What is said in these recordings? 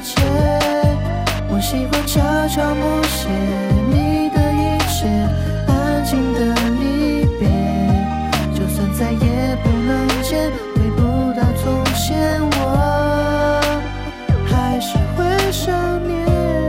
界。我喜欢悄悄默写你的一切，安静的离别。就算再也不能见，回不到从前，我还是会想念。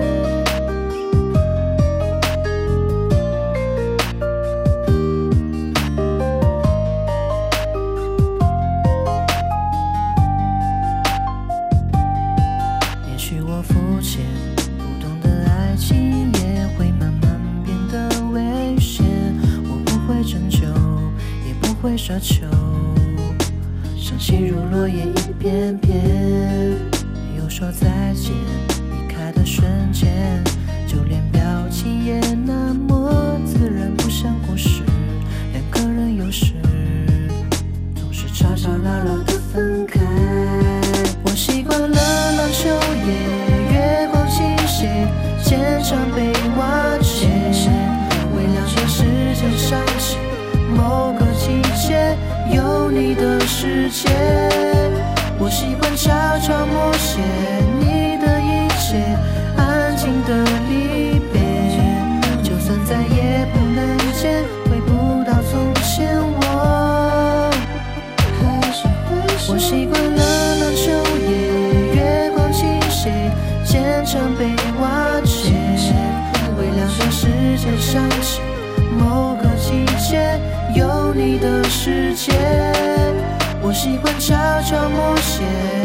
也许我肤浅，不懂得爱情也会慢慢变得危险。我不会拯救，也不会奢求，伤心如落叶一片片。又说再见，离开的瞬间，就连表情也那么自然，不像故事。两个人有时总是吵吵闹闹的分开。我习惯了篮球夜，月光倾斜，肩上被瓦解，微凉的时间想起某个季节有你的世界。我习惯悄悄默写你的一切，安静的离别。就算再也不能见，回不到从前，我还是会想念。我习惯了篮球夜，月光倾斜，肩上被瓦解，微凉的时间想起某个季节有你的世界。我习惯悄悄默写